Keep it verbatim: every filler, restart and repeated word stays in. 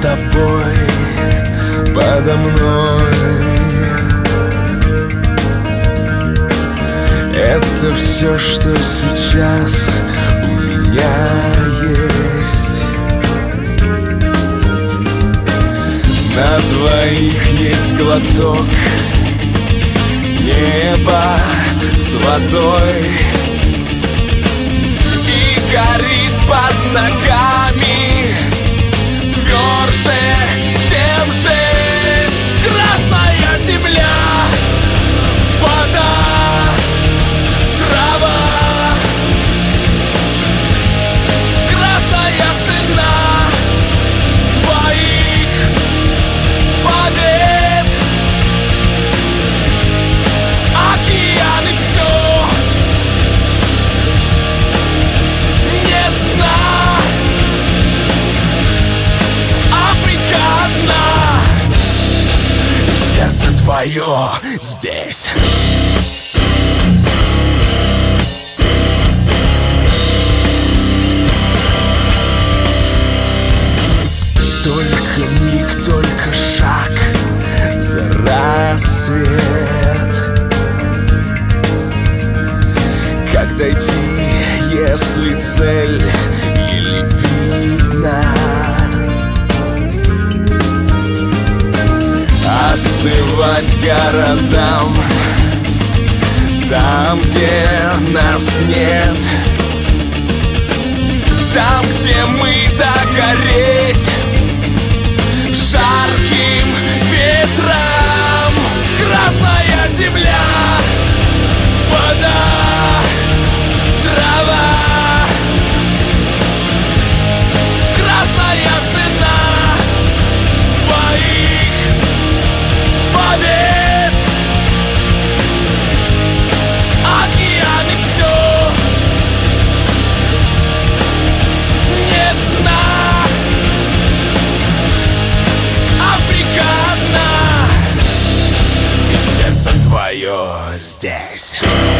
тобой, подо мной. Это все, что сейчас у меня есть. На двоих есть глоток неба с водой, и горит под ногами тверже, чем жизнь. Красная земля, вода, трава, красная цена твоих побед. Океан и все, нет дна. Африка одна, и сердце твое здесь. Только миг, только шаг за рассвет. Как дойти, если цель еле видна? Остывать городам, там, где нас нет, там, где мы догореть жарким ветром. Красная земля, вода, трава, красная цена твоих побед. Океан и все, нет дна. Африка одна, и сердце твое здесь.